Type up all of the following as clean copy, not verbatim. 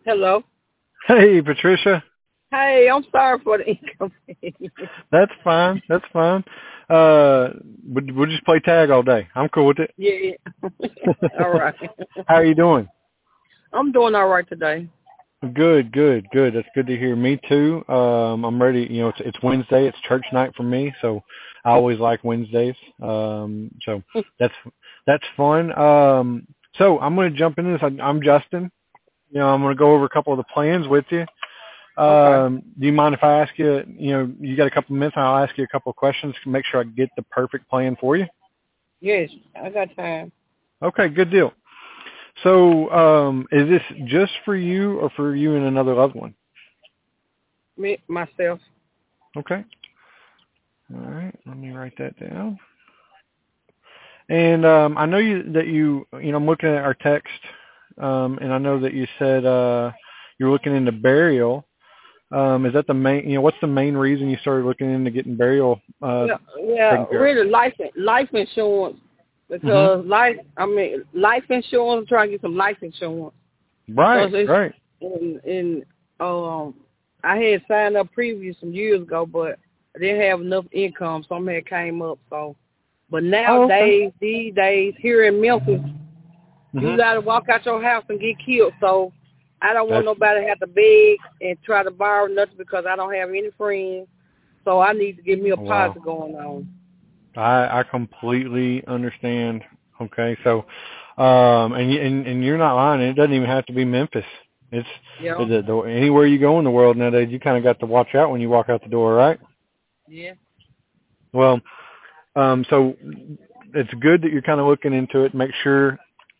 Hello. Hey, Patricia. Hey, I'm sorry for the inconvenience. That's fine. That's fine. Uh, we'll just play tag all day. I'm cool with it. Yeah. All right. How are you doing? I'm doing all right today. Good, good, good. That's good to hear. Me too. I'm ready. You know, it's Wednesday. It's church night for me, so I always like Wednesdays. So that's fun. So I'm going to jump into this. I'm Justin. You know, I'm going to go over a couple of the plans with you. Okay. Do you mind if I ask you, you know, you got a couple of minutes, and I'll ask you a couple of questions to make sure I get the perfect plan for you? Yes, I got time. Okay, good deal. So, is this just for you or for you and another loved one? Me, myself. Okay. All right. Let me write that down. And I know I'm looking at our text, and I know that you said you're looking into burial. Is that the main, what's the main reason you started looking into getting burial Yeah, yeah, taken care of? really life insurance Hmm. because life insurance. I'm trying to get some life insurance because Right, it's right. in um I had signed up previous some years ago, but I didn't have enough income. Something had came up, so. But Oh, okay. nowadays, these days, here in Memphis, you Hmm. gotta walk out your house and get killed. So I don't want That's nobody to have to beg and try to borrow nothing because I don't have any friends. So I need to get me a wow. policy going on. I completely understand. Okay, so and you're not lying. It doesn't even have to be Memphis. It's Yeah. anywhere you go in the world nowadays. You kind of got to watch out when you walk out the door, right? Yeah. Well, so it's good that you're kind of looking into it. Make sure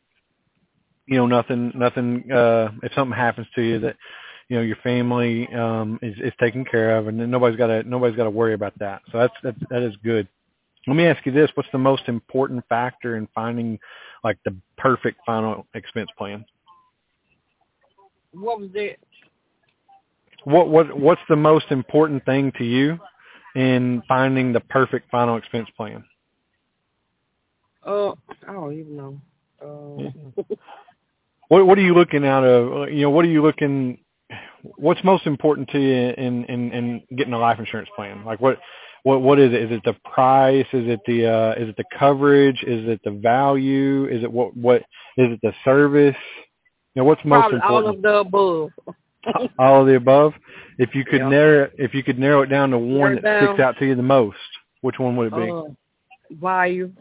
nothing. If something happens to you, that your family is taken care of, and then nobody's got to worry about that. So that is good. Let me ask you this: what's the most important factor in finding like the perfect final expense plan? What was that? What's the most important thing to you in finding the perfect final expense plan? I don't even know. Yeah. What are you looking out of? What's most important to you in getting a life insurance plan? Like what is it? Is it the price? Is it the coverage? Is it the value? Is it what is it the service? What's most Probably all important? of the above. All of the above. If you could Yeah. narrow it down to one Narrow it that sticks down. out to you the most, which one would it be? Uh, value.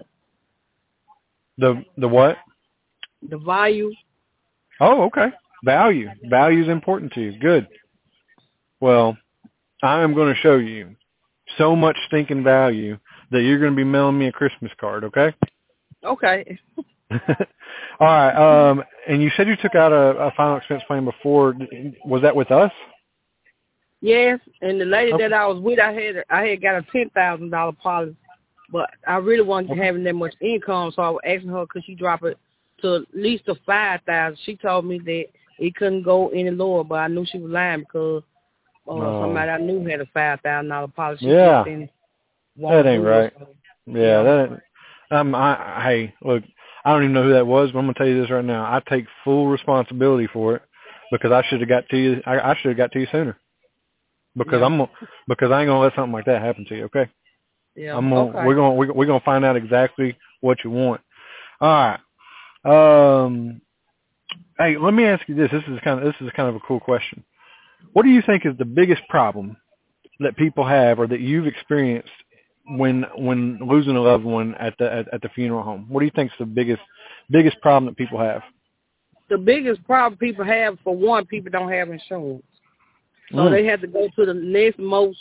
The what? The value. Oh, okay. Value. Value is important to you. Good. Well, I am going to show you so much stinking value that you're going to be mailing me a Christmas card, okay? Okay. All right. And you said you took out a final expense plan before. Was that with us? Yes, and the lady Okay. that I was with, I had got a $10,000 policy, but I really wasn't Okay. having that much income, so I was asking her could she drop it to at least a 5,000. She told me that it couldn't go any lower, but I knew she was lying because Oh, somebody I knew had a $5,000 policy. She just yeah. didn't want That to ain't do it. right. So, Yeah, yeah, that. Hey, look, I don't even know who that was, but I'm gonna tell you this right now. I take full responsibility for it because I should have got to you. I should have got to you sooner because yeah, because I ain't gonna let something like that happen to you. Okay, yeah. I'm gonna Okay. we're gonna find out exactly what you want. All right. Um. Hey, let me ask you this. This is kind of a cool question. What do you think is the biggest problem that people have or that you've experienced when losing a loved one at the funeral home? What do you think is the biggest problem that people have? The biggest problem people have, for one, people don't have insurance, so Mm. they have to go to the next most.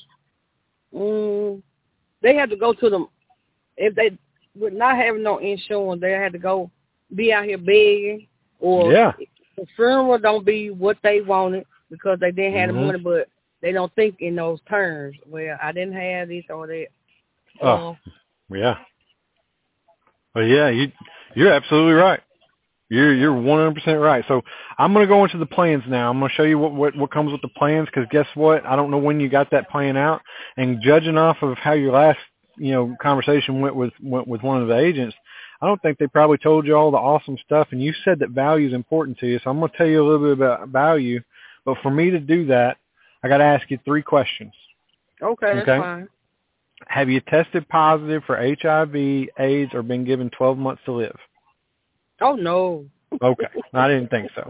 They have to go to them if they with not having no insurance. They had to go be out here begging, or Yeah. the funeral don't be what they wanted because they didn't have the Mhm. money, but they don't think in those terms. Well, I didn't have this or that. Oh, yeah. Well, yeah, you're absolutely right. You're 100% right. So I'm going to go into the plans now. I'm going to show you what comes with the plans because guess what? I don't know when you got that plan out, and judging off of how your last conversation went with one of the agents, I don't think they probably told you all the awesome stuff. And you said that value is important to you, so I'm going to tell you a little bit about value. But for me to do that, I got to ask you 3 questions. Okay, that's fine. Have you tested positive for HIV, AIDS, or been given 12 months to live? Oh, no. Okay, I didn't think so.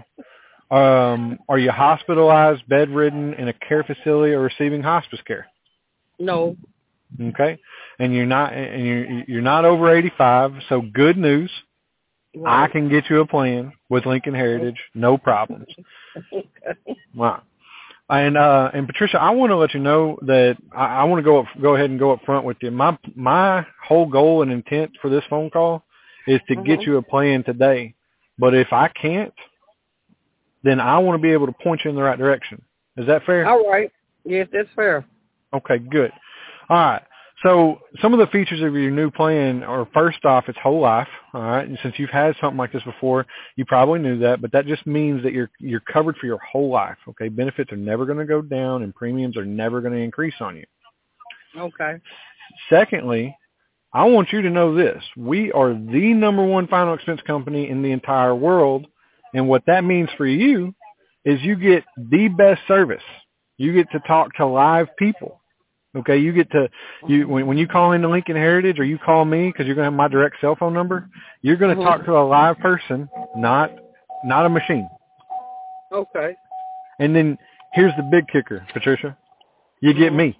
Are you hospitalized, bedridden, in a care facility, or receiving hospice care? No. Okay, and you're not over 85. So good news. Right. I can get you a plan with Lincoln Heritage, no problems. Okay. Wow. And Patricia, I want to let you know that I want to go ahead and go up front with you. My whole goal and intent for this phone call is to get you a plan today. But if I can't, then I want to be able to point you in the right direction. Is that fair? All right. Yes, that's fair. Okay, good. All right. So some of the features of your new plan are, first off, it's whole life. All right. And since you've had something like this before, you probably knew that, but that just means that you're covered for your whole life. Okay. Benefits are never going to go down and premiums are never going to increase on you. Okay. Secondly, I want you to know this. We are the number 1 final expense company in the entire world. And what that means for you is you get the best service. You get to talk to live people. Okay, you get to when you call into Lincoln Heritage or you call me because you're going to have my direct cell phone number, you're going to talk to a live person, not a machine. Okay. And then here's the big kicker, Patricia. You get me.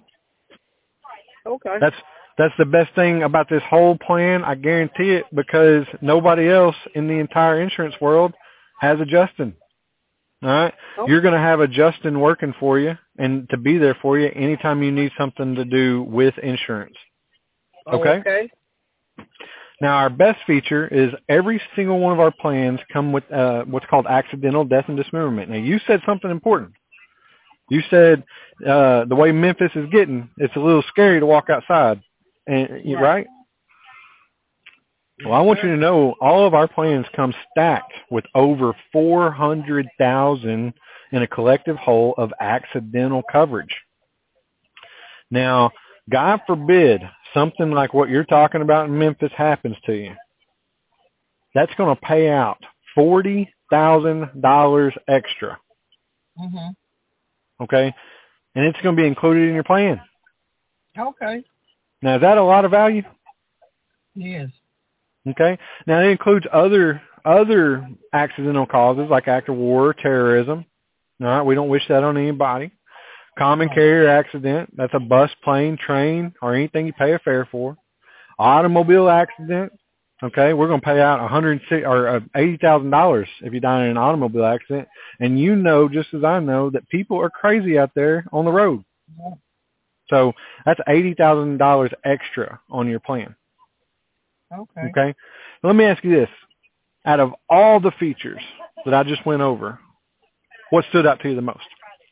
Okay. That's the best thing about this whole plan. I guarantee it, because nobody else in the entire insurance world has a Justin. All right? Oh. You're going to have a Justin working for you and to be there for you anytime you need something to do with insurance. Okay? Okay. Now, our best feature is every single one of our plans come with what's called accidental death and dismemberment. Now, you said something important. You said the way Memphis is getting, it's a little scary to walk outside. And right? Well, I want you to know all of our plans come stacked with over $400,000 in a collective whole of accidental coverage. Now, God forbid something like what you're talking about in Memphis happens to you. That's going to pay out $40,000 extra. Okay? And it's going to be included in your plan. Okay. Now, is that a lot of value? Yes. Okay. Now, it includes other accidental causes like act of war or terrorism. All right. We don't wish that on anybody. Common carrier accident. That's a bus, plane, train, or anything you pay a fare for. Automobile accident. Okay. We're going to pay out $80,000 if you die in an automobile accident. And you know, just as I know, that people are crazy out there on the road. Yeah. So that's $80,000 extra on your plan. Okay. Let me ask you this. Out of all the features that I just went over, what stood out to you the most?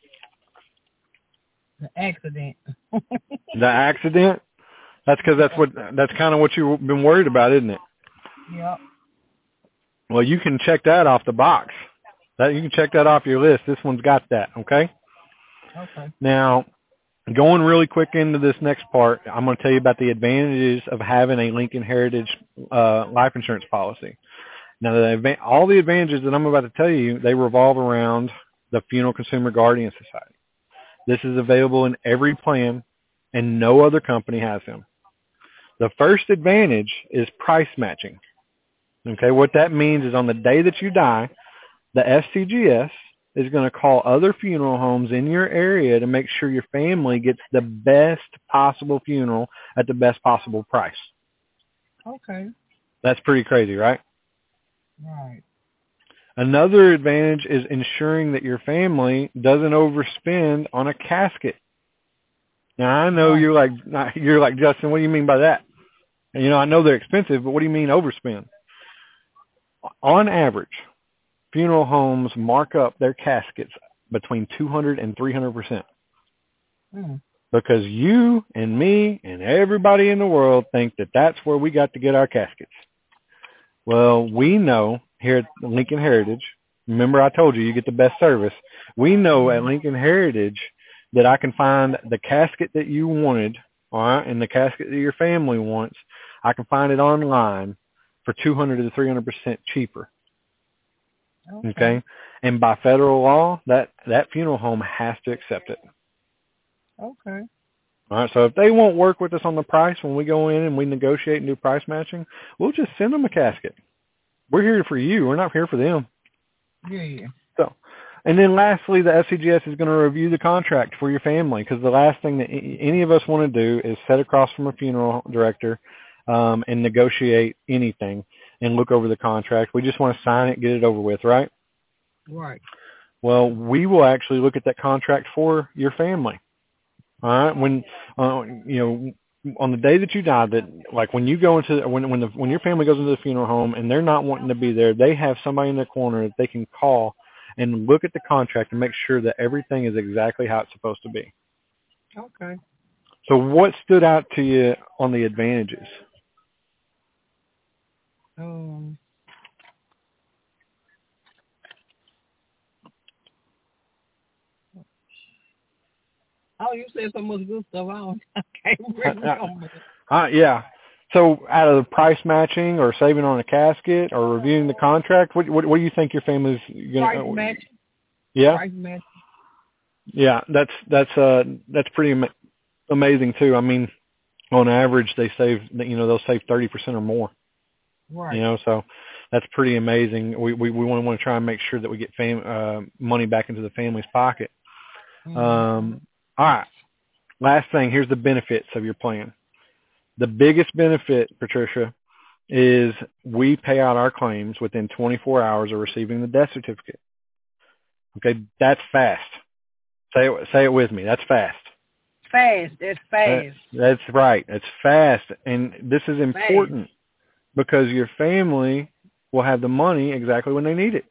The accident. The accident? That's because that's kind of what you've been worried about, isn't it? Yep. Well, you can check that off the box. You can check that off your list. This one's got that, okay? Okay. Now, going really quick into this next part, I'm going to tell you about the advantages of having a Lincoln Heritage life insurance policy. Now, all the advantages that I'm about to tell you, they revolve around the Funeral Consumer Guardian Society. This is available in every plan, and no other company has them. The first advantage is price matching. Okay, what that means is on the day that you die, the FCGS is going to call other funeral homes in your area to make sure your family gets the best possible funeral at the best possible price. Okay. That's pretty crazy, right? Right. Another advantage is ensuring that your family doesn't overspend on a casket. Now, I know you're like, Justin, what do you mean by that? And, I know they're expensive, but what do you mean overspend? On average, funeral homes mark up their caskets between 200 and 300%. Because you and me and everybody in the world think that that's where we got to get our caskets. Well, we know here at Lincoln Heritage, remember I told you get the best service. We know at Lincoln Heritage that I can find the casket that you wanted, all right, and the casket that your family wants. I can find it online for 200 to 300% cheaper. Okay. And by federal law, that funeral home has to accept it. Okay. All right. So if they won't work with us on the price when we go in and we negotiate and do price matching, we'll just send them a casket. We're here for you. We're not here for them. Yeah. So, and then lastly, the FCGS is going to review the contract for your family, because the last thing that any of us want to do is sit across from a funeral director and negotiate anything and look over the contract. We just want to sign it, get it over with, right? Right. Well, we will actually look at that contract for your family. All right. When on the day that you die, that like when you go into when your family goes into the funeral home and they're not wanting to be there, they have somebody in the corner that they can call and look at the contract and make sure that everything is exactly how it's supposed to be. Okay. So what stood out to you on the advantages? Oh, you said so much good stuff. I can't remember. Yeah. So out of the price matching or saving on a casket or reviewing the contract, what do you think your family's going to... Price matching. Yeah? Price matching. Yeah, that's pretty amazing too. I mean, on average, they'll save 30% or more. Right. So that's pretty amazing. We want to try and make sure that we get money back into the family's pocket. Mm-hmm. All right. Last thing, here's the benefits of your plan. The biggest benefit, Patricia, is we pay out our claims within 24 hours of receiving the death certificate. Okay, that's fast. Say it with me. That's fast. Fast. That's fast. That's right. It's fast. And this is important because your family will have the money exactly when they need it.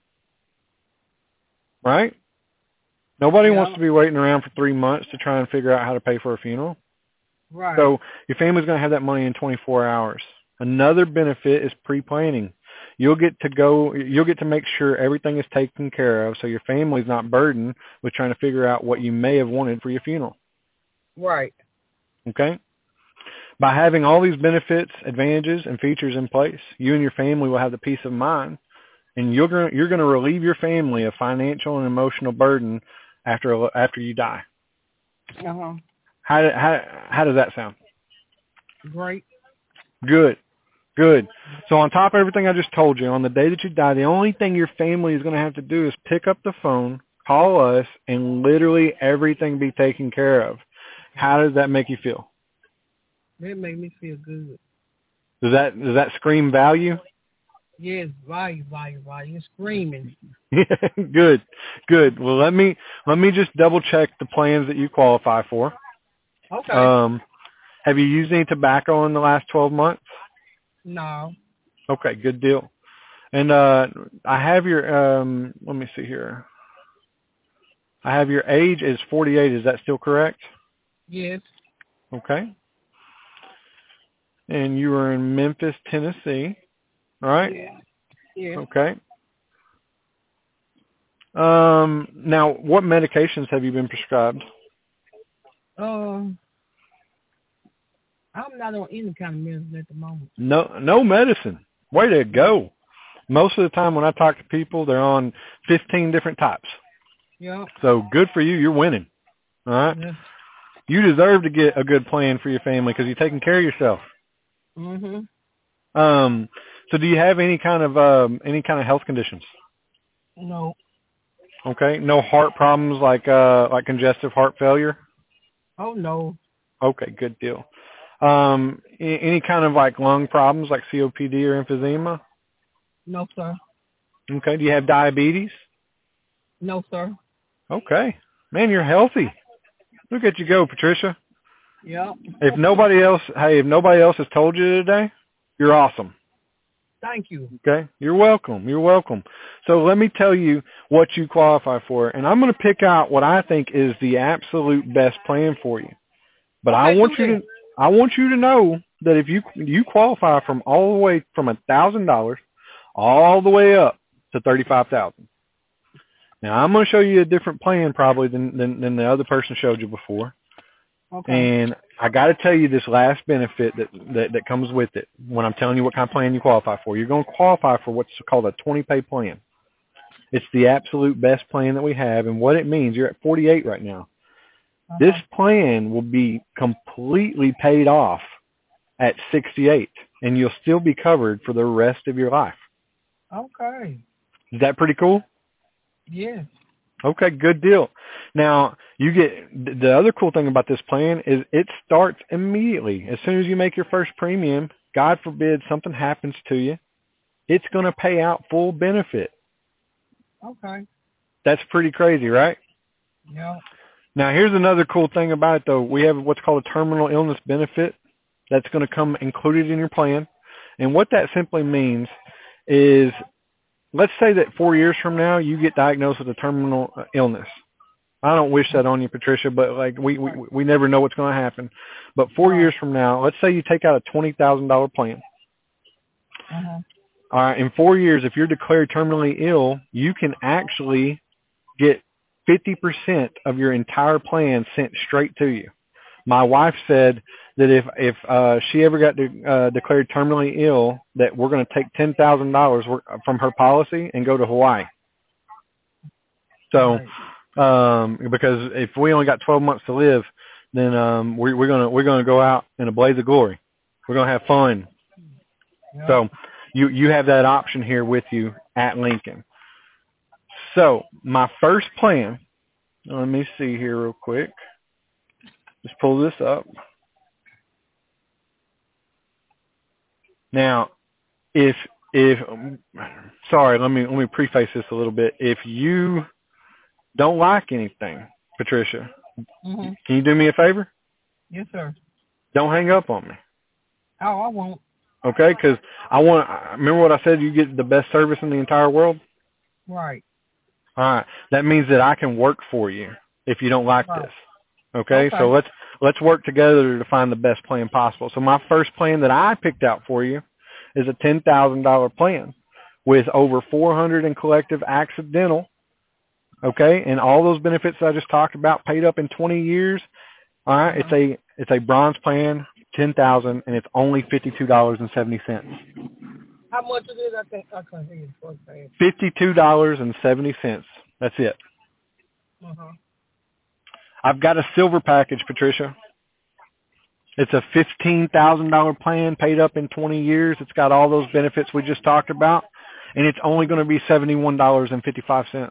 Right? Nobody wants to be waiting around for 3 months to try and figure out how to pay for a funeral. Right. So your family's going to have that money in 24 hours. Another benefit is pre-planning. You'll get to make sure everything is taken care of so your family's not burdened with trying to figure out what you may have wanted for your funeral. Right. Okay? By having all these benefits, advantages, and features in place, you and your family will have the peace of mind, and you're going to relieve your family of financial and emotional burden after you die. Uh-huh. How does that sound? Great. Good. So on top of everything I just told you, on the day that you die, the only thing your family is going to have to do is pick up the phone, call us, and literally everything be taken care of. How does that make you feel? That make me feel good. Does that scream value? Yes, value. You're screaming. Good. Well, let me just double check the plans that you qualify for. Okay. Have you used any tobacco in the last 12 months? No. Okay, good deal. And I have your let me see here. I have your age is 48. Is that still correct? Yes. Okay. And you are in Memphis, Tennessee, right? Yeah. Okay. Now, what medications have you been prescribed? I'm not on any kind of medicine at the moment. No medicine. Way to go. Most of the time when I talk to people, they're on 15 different types. Yeah. So good for you. You're winning. All right. Yeah. You deserve to get a good plan for your family because you're taking care of yourself. Mhm. So do you have any kind of health conditions? No. Okay. No heart problems like congestive heart failure? Oh no. Okay, good deal. Any kind of like lung problems like COPD or emphysema? No, sir. Okay. Do you have diabetes? No, sir. Okay. Man, you're healthy. Look at you go, Patricia. Yeah. If nobody else has told you today, you're awesome. Thank you. Okay? You're welcome. So let me tell you what you qualify for, and I'm going to pick out what I think is the absolute best plan for you. But I want you to know that if you qualify from all the way from $1,000 all the way up to $35,000. Now I'm going to show you a different plan probably than the other person showed you before. Okay. And I got to tell you this last benefit that comes with it when I'm telling you what kind of plan you qualify for. You're going to qualify for what's called a 20-pay plan. It's the absolute best plan that we have. And what it means, you're at 48 right now. This plan will be completely paid off at 68, and you'll still be covered for the rest of your life. Okay. Is that pretty cool? Yeah. Okay, good deal. Now, you get the other cool thing about this plan is it starts immediately. As soon as you make your first premium, God forbid something happens to you, it's going to pay out full benefit. Okay. That's pretty crazy, right? Yeah. Now, here's another cool thing about it, though. We have what's called a terminal illness benefit that's going to come included in your plan. And what that simply means is, let's say that 4 years from now you get diagnosed with a terminal illness. I don't wish that on you, Patricia, but like we never know what's going to happen. But 4 years from now, let's say you take out a $20,000 plan. All right, in 4 years, if you're declared terminally ill, you can actually get 50% of your entire plan sent straight to you. My wife said that if she ever got declared terminally ill, that we're going to take $10,000 from her policy and go to Hawaii. So, because if we only got 12 months to live, then we're gonna go out in a blaze of glory. We're gonna have fun. Yeah. So, you have that option here with you at Lincoln. So, my first plan. Let me see here real quick. Just pull this up. Now, sorry, let me preface this a little bit. If you don't like anything, Patricia, can you do me a favor? Yes, sir. Don't hang up on me. Oh, I won't. Okay, because remember what I said, you get the best service in the entire world? Right. All right. That means that I can work for you if you don't like this. Okay? So let's work together to find the best plan possible. So my first plan that I picked out for you is a $10,000 plan with over 400 in collective accidental, okay, and all those benefits that I just talked about paid up in 20 years. All right, it's a bronze plan, $10,000, and it's only $52.70. How much it is? I can't hear you. $52.70. That's it. I've got a silver package, Patricia. It's a $15,000 plan paid up in 20 years. It's got all those benefits we just talked about, and it's only going to be $71.55.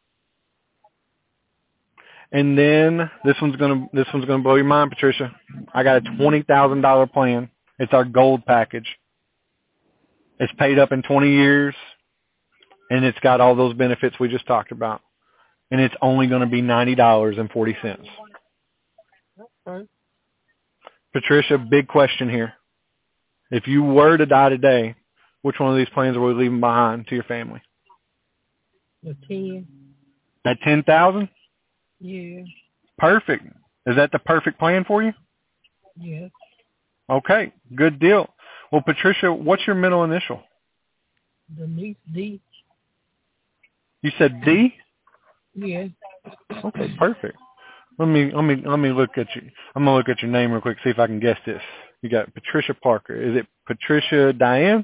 And then this one's gonna blow your mind, Patricia. I got a $20,000 plan. It's our gold package. It's paid up in 20 years, and it's got all those benefits we just talked about. And it's only going to be $90.40. Okay. Patricia, big question here. If you were to die today, which one of these plans are we leaving behind to your family? The 10. That $10,000? Yeah. Perfect. Is that the perfect plan for you? Yes. Okay, good deal. Well, Patricia, what's your middle initial? Denise D. You said D? Yeah. Okay, perfect. Let me look at you. I'm gonna look at your name real quick, see if I can guess this. You got Patricia Parker. Is it Patricia Diane?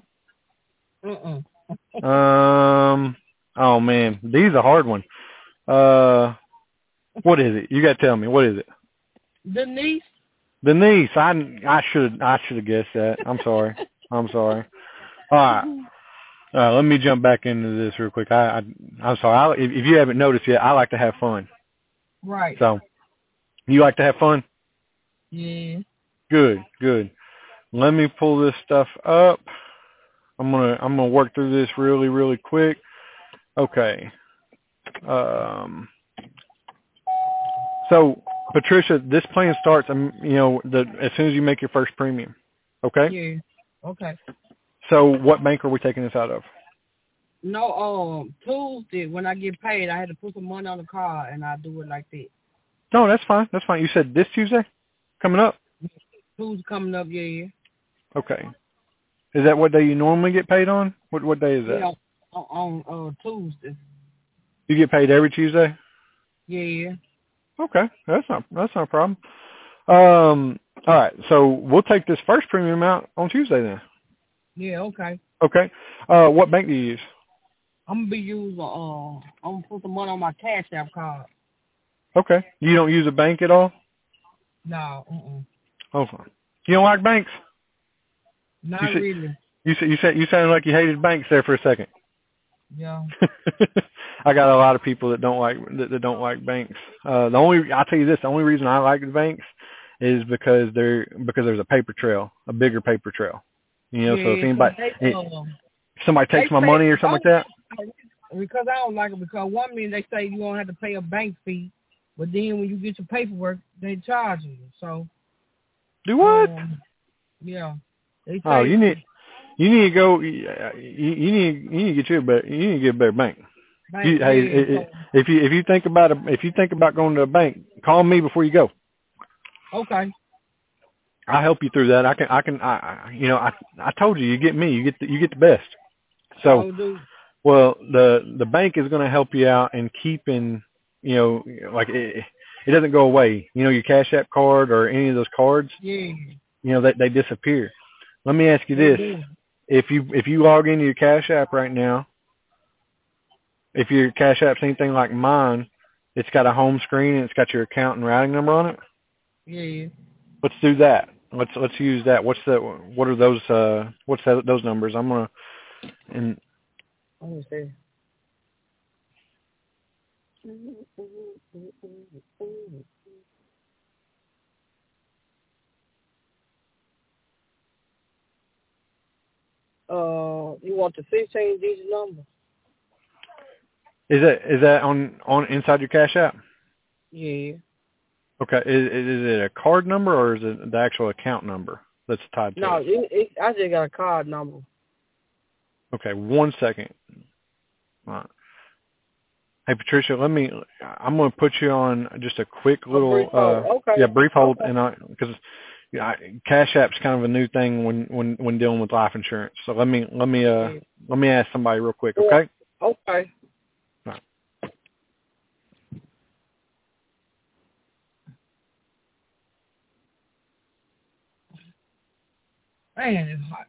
Oh man, D's a hard one. What is it? You gotta tell me. What is it? Denise. Denise. I should have guessed that. I'm sorry. All right. Let me jump back into this real quick. I'm sorry. If you haven't noticed yet, I like to have fun. Right. So, you like to have fun? Yeah. Good. Let me pull this stuff up. I'm gonna work through this really, really quick. Okay. So, Patricia, this plan starts, as soon as you make your first premium. Okay? Yeah. Okay. So, what bank are we taking this out of? No, Tuesday, when I get paid, I had to put some money on the card, and I do it like that. No, that's fine. You said this Tuesday? Coming up? Tuesday coming up, yeah. Okay. Is that what day you normally get paid on? What day is that? Yeah, on Tuesday. You get paid every Tuesday? Yeah. Okay, that's not a problem. All right. So we'll take this first premium out on Tuesday then. Yeah, okay. Okay. What bank do you use? I'm gonna be using I'm gonna put the money on my Cash App card. Okay. You don't use a bank at all? No, Okay. You don't like banks? not really. You sounded like you hated banks there for a second. Yeah. I got a lot of people that don't like banks. I'll tell you this, the only reason I like the banks is because there's a paper trail, a bigger paper trail. You know, so if somebody takes my money or something like that. Because I don't like it, because one minute they say you don't have to pay a bank fee, but then when you get your paperwork, they charge you. So do what? Yeah. They Oh, you need to go. You need to get you a better bank. If you think about going to a bank, call me before you go. Okay. I'll help you through that. I told you get me. You get the best. So, well, the bank is going to help you out in keeping, like it doesn't go away. You know, your Cash App card or any of those cards. Yeah. They disappear. Let me ask you this: if you log into your Cash App right now, if your Cash App's anything like mine, it's got a home screen and it's got your account and routing number on it. Yeah. Let's do that. Let's use that. What are those? Those numbers? I'm gonna. And let me see. You want the 16-digit number? Is that on inside your Cash App? Yeah. Okay. Is it a card number or is it the actual account number that's tied to it? No, I just got a card number. Okay, 1 second. All right. Hey Patricia, I'm going to put you on just a quick little brief hold, okay. and because Cash App's kind of a new thing when dealing with life insurance. So let me ask somebody real quick, okay? Okay. All right. Man, it's hot.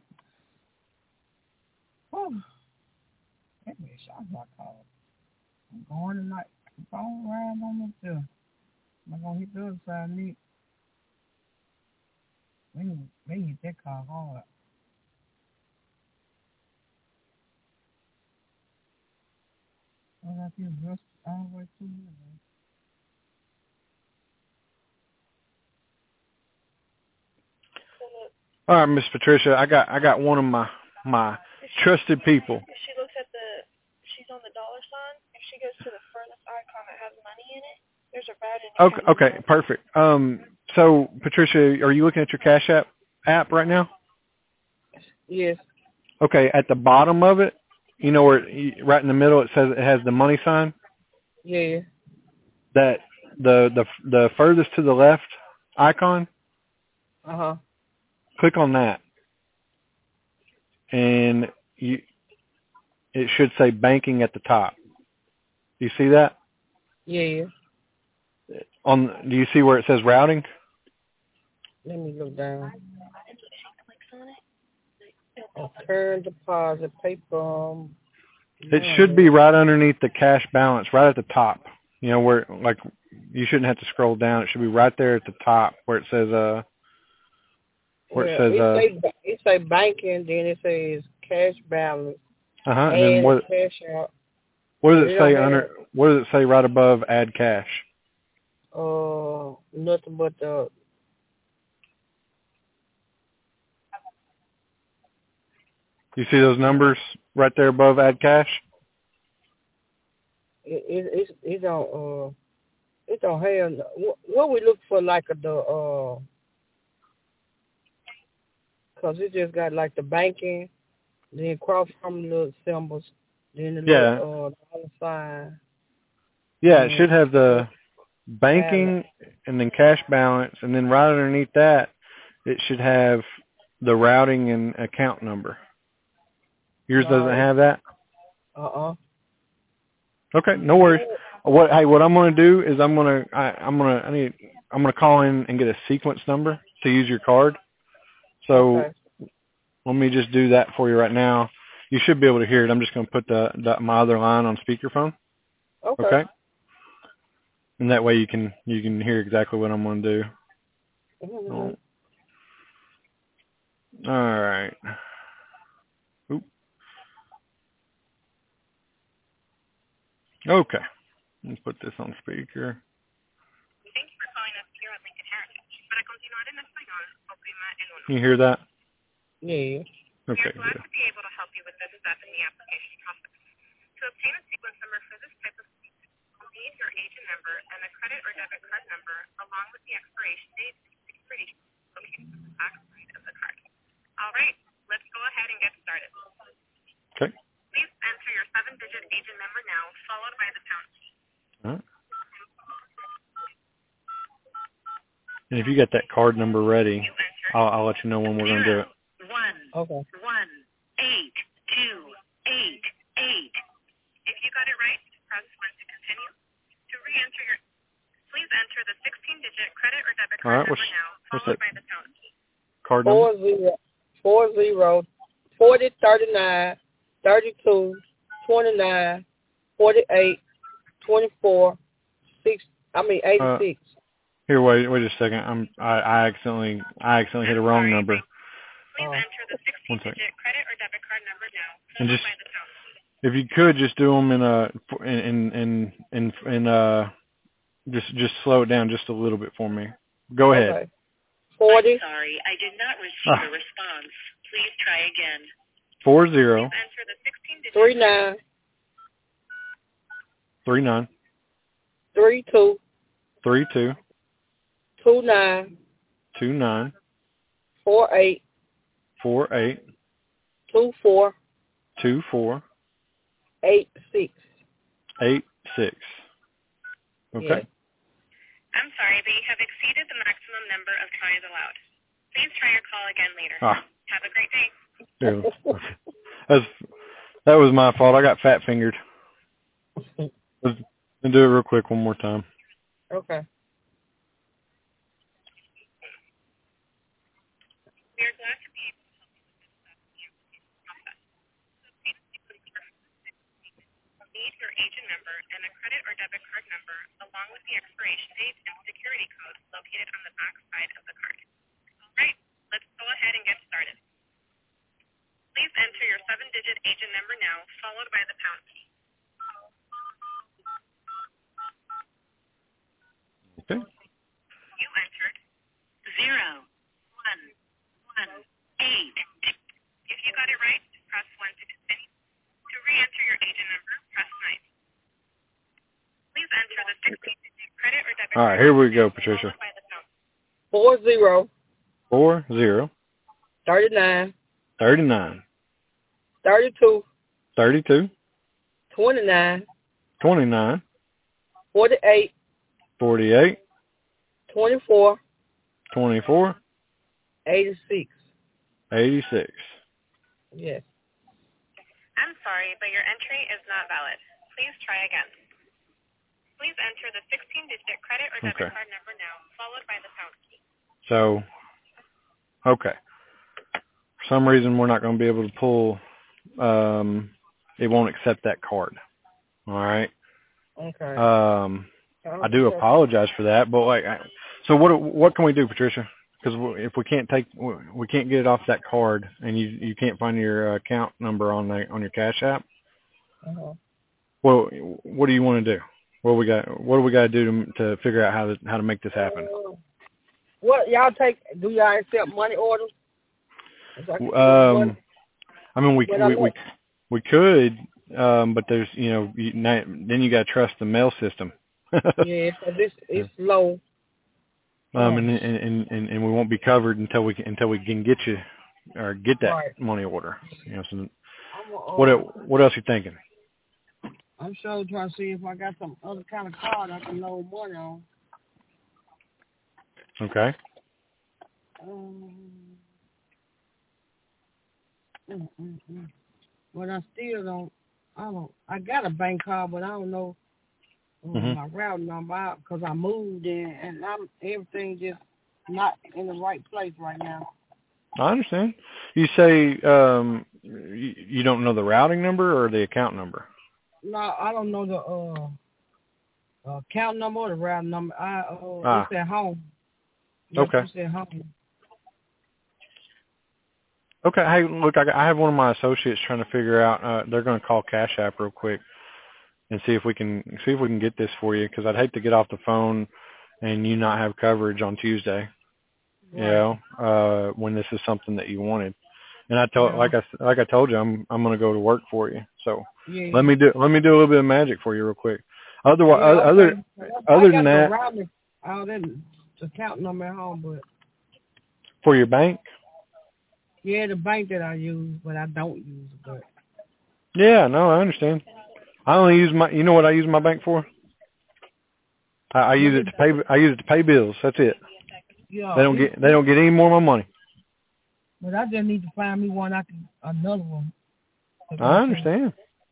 Oh, that be a shot call. I'm going tonight. I'm going around on this too. I'm gonna hit the other side of me. They hit that car hard. I got this just all the way through here, man. All right, Miss Patricia, I got one of my trusted people. If she looks at she's on the dollar sign. If she goes to the furthest icon that has money in it, there's a routing. Okay, perfect. So Patricia, are you looking at your Cash app right now? Yes. Okay, at the bottom of it, you know where right in the middle it says it has the money sign. Yeah. That the furthest to the left icon. Click on that, and it should say banking at the top. Do you see that? Yeah. Do you see where it says routing? Let me look down. Current deposit paper. It should be right underneath the cash balance, right at the top. You know where, like, you shouldn't have to scroll down. It should be right there at the top where it says it say banking, then it says cash balance. And then cash out. What does it say under? What does it say right above add cash? Nothing but the. You see those numbers right there above add cash? It don't have what we look for, like the because it just got like the banking, then cross from the little symbols, then the little dollar sign. Yeah, it should have the banking and then cash balance, and then right underneath that, it should have the routing and account number. Yours doesn't have that? Okay, no worries. What I'm going to do is I need gonna call in and get a sequence number to use your card. So Okay. let me just do that for you right now. You should be able to hear it. I'm just gonna put my other line on speakerphone. Okay. Okay. And that way you can hear exactly what I'm gonna do. Mm-hmm. All right. Oop. Okay. Let's put this on speaker. Thank you for calling us here at Lincoln Heritage. Para continuar en español, oprima el uno. Can you hear that? Yeah. Okay, We are glad good. to be able to help you with this step in the application process. To obtain a sequence number for this type of suite, you'll need your agent number and a credit or debit card number along with the expiration date and security located on the back side of the card. All right, let's go ahead and get started. Okay. Please enter your 7-digit agent number now, followed by the pound key. All right. And if you got that card number ready, You enter I'll let you know when we're gonna do it. 1 Okay. 1 8 2 8 8. If you got it right, press 1 to continue. To re-enter your, please enter the 16-digit credit or debit All card right, number what's now, that followed by the pound key. card number? 40 39 32 29 48 24 86. Here, wait a second. I accidentally hit a wrong number. Please enter the 16-digit credit or debit card number now, And followed just by the pound key. if you could just do them just slow it down just a little bit for me. Go ahead. Okay. 40 I'm sorry, I did not receive a response. Please try again. 40 Please enter the 16-digit 39 39 32 32 29 29 48 48 24 24 86. 86. Okay. Yes. I'm sorry, but you have exceeded the maximum number of tries allowed. Please try your call again later. Have a great day. There. That was my fault. I got fat fingered. Let's do it real quick one more time. Okay. We are glad to be able to help you with this step in the application process. So please speak with your You'll need your agent number and a credit or debit card number along with the expiration date and security code located on the back side of the card. All right, let's go ahead and get started. Please enter your 7-digit agent number now, followed by the pound key. Okay. You entered 0 1 1 8. If you got it right, press 1 to continue. To re-enter your agent number, press 9. Please enter the 16-digit credit or debit All right, here we go, Patricia. followed by the pound. 40 40 39 39 32 32 29 29 48 48 24 24 86. 86. Yes. I'm sorry, but your entry is not valid. Please try again. Please enter the 16-digit credit or debit card number now, followed by the pound key. So, okay. For some reason, we're not going to be able to pull. It won't accept that card. All right. Okay. I do apologize for that, but so what can we do, Patricia? Because if we can't get it off that card, and you can't find your account number on your Cash App. Uh-huh. Well, what do you want to do? What do we got to do to figure out how to make this happen? What y'all take? Do y'all accept money orders? I mean, we could, but there's then you got to trust the mail system. Yeah, so it's low. And we won't be covered until we can get you or get that money order. So what else you thinking? I'm sure trying to see if I got some other kind of card I can load money on. Okay. But I still don't. I got a bank card, but I don't know my route number out because I moved and everything just not in the right place right now. I understand. You say you don't know the routing number or the account number? No, I don't know the account number or the route number. It's at home. Yep, Okay. It's at home. Okay. Hey, look, I have one of my associates trying to figure out. They're going to call Cash App real quick and see if we can get this for you, because I'd hate to get off the phone and you not have coverage on Tuesday. Right. You know, when this is something that you wanted. And I told, like I told you, I'm going to go to work for you. So let me do a little bit of magic for you real quick. Otherwise, other than that, the account number at home, but for your bank. Yeah, the bank that I use, but I don't use it. But yeah, no, I understand. I only use my. You know what I use my bank for? I use it to pay. I use it to pay bills. That's it. Yeah, they don't get any more of my money. But I just need to find me another one. I understand.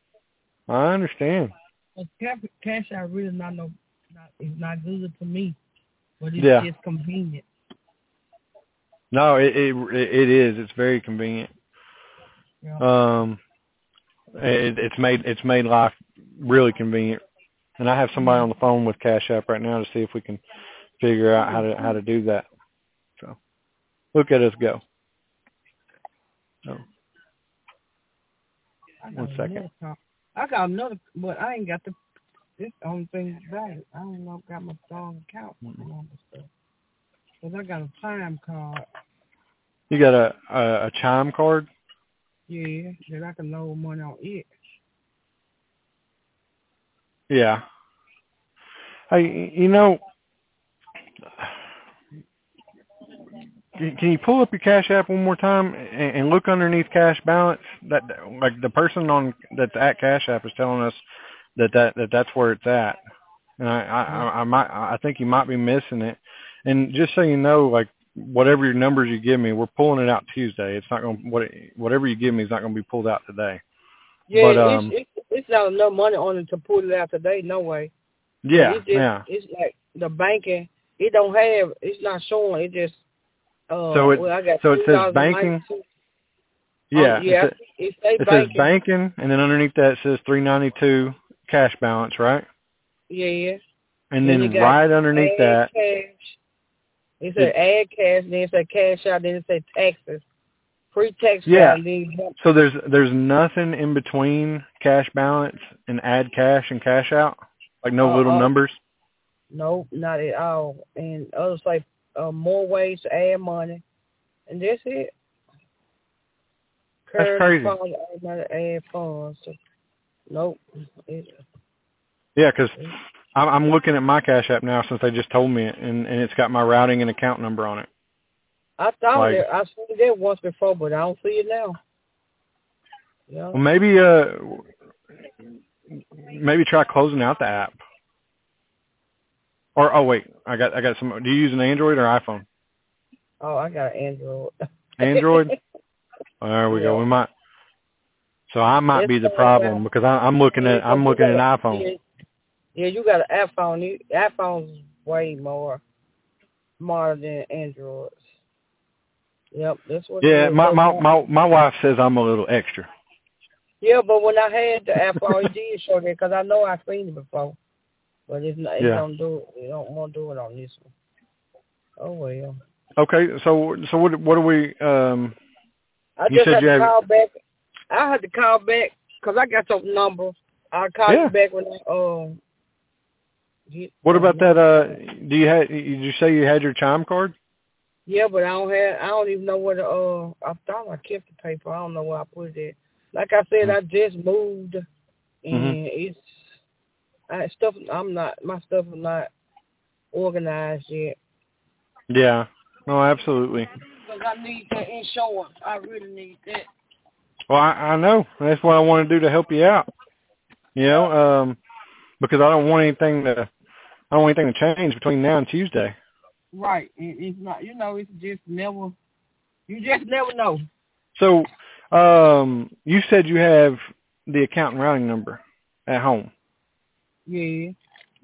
But Cash App really it's not good to me, but it's just convenient. No, it is. It's very convenient. Yeah. It's made life really convenient. And I have somebody on the phone with Cash App right now to see if we can figure out how to do that. So look at us go. So, 1 second. I got another, but I ain't got this only thing about it. I don't know if I got my strong account number stuff. Because I got a Chime card. You got a Chime card? Yeah, that I can load money on it. Yeah. Hey, you know, can you pull up your Cash App one more time and look underneath cash balance? That like the person that's at Cash App is telling us that's where it's at. And I think you might be missing it. And just so you know, like whatever your numbers you give me, we're pulling it out Tuesday. It's not going whatever you give me is not going to be pulled out today. Yeah, but, it's not enough money on it to pull it out today. No way. Yeah, It's like the banking. It's not showing. It just. So it says banking. Yeah, it says banking, and then underneath that it says $392 cash balance, right? Yeah. And then right underneath that, cash. It says add cash, then it says cash out, then it says taxes, pre-tax. Yeah. So there's nothing in between cash balance and add cash and cash out, like no little numbers. No, not at all. And others like more ways to add money, and that's it. That's crazy. Add funds. So, nope. Yeah, because I'm looking at my Cash App now since they just told me it, and it's got my routing and account number on it. I thought I seen that once before, but I don't see it now. Yeah. Well, maybe try closing out the app. Or wait, I got some. Do you use an Android or iPhone? Oh, I got an Android. Android? There we go. We might. So I might be the problem because I'm looking at iPhone. Yeah, you got an iPhone. iPhone's way more smarter than Androids. Yep, that's what. Yeah, my wife says I'm a little extra. Yeah, but when I had the iPhone, it did show that because I know I've seen it before. But it's not. It don't do it. You don't want to do it on this one. Oh well. Okay, so what do we? I just had to call back. I had to call back because I got your number. I'll call you back when I What about that? Did you say you had your Chime card? Yeah, but I don't even know where I thought I kept the paper. I don't know where I put it at. Like I said, I just moved, and it's my stuff is not organized yet. Yeah. No, absolutely. Because I need that insurance. I really need that. Well, I know. That's what I want to do to help you out. You know, because I don't want anything to change between now and Tuesday. Right. It's not. It's just never. You just never know. So, you said you have the account and routing number at home. Yeah.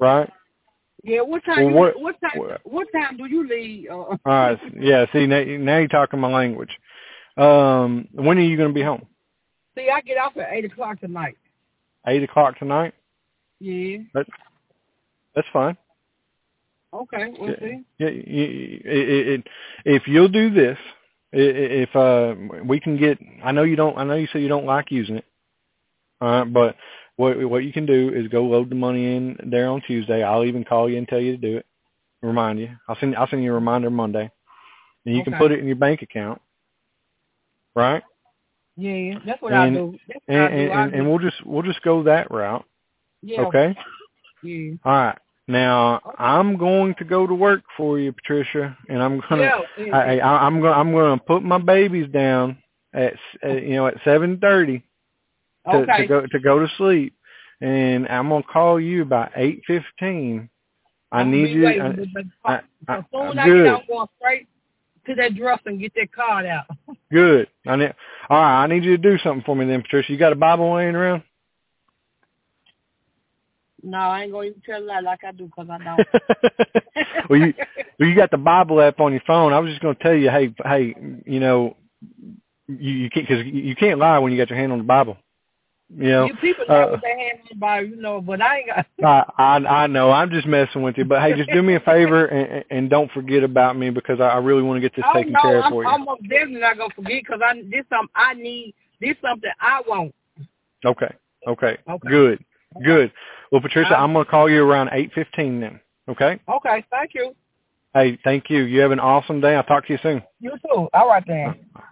right? Yeah, what time? Well, What time do you leave? All right. Yeah. See, now you're talking my language. When are you going to be home? See, I get off at 8:00 tonight. 8:00 tonight. Yeah. That's fine. Okay, we'll see. Yeah. If you'll do this, if we can get, I know you say you don't like using it. But what you can do is go load the money in there on Tuesday. I'll even call you and tell you to do it. Remind you. I'll send you a reminder Monday, and you can put it in your bank account. Right? Yeah, that's what I do. And we'll just go that route. Yeah. Okay? Yeah. All right. Now I'm going to go to work for you, Patricia, and I'm gonna put my babies down at 7:30 to go to sleep, and I'm gonna call you about 8:15. I need you. As soon as I get out, I'm going straight to that dresser and get that card out. Good. All right. I need you to do something for me then, Patricia. You got a Bible laying around? No, I ain't going to even tell a lie like I do because I don't. Well, you got the Bible app on your phone. I was just going to tell you, hey, you can't, because you can't lie when you got your hand on the Bible. You people lie with their hands on the Bible, but I ain't got. I know. I'm just messing with you. But hey, just do me a favor and don't forget about me, because I really want to get this taken care of for you. I'm definitely not gonna forget, because this something I need. This something I want. Okay. Good. Well, Patricia, I'm going to call you around 8:15 then. Okay? Okay, thank you. Hey, thank you. You have an awesome day. I'll talk to you soon. You too. All right, then.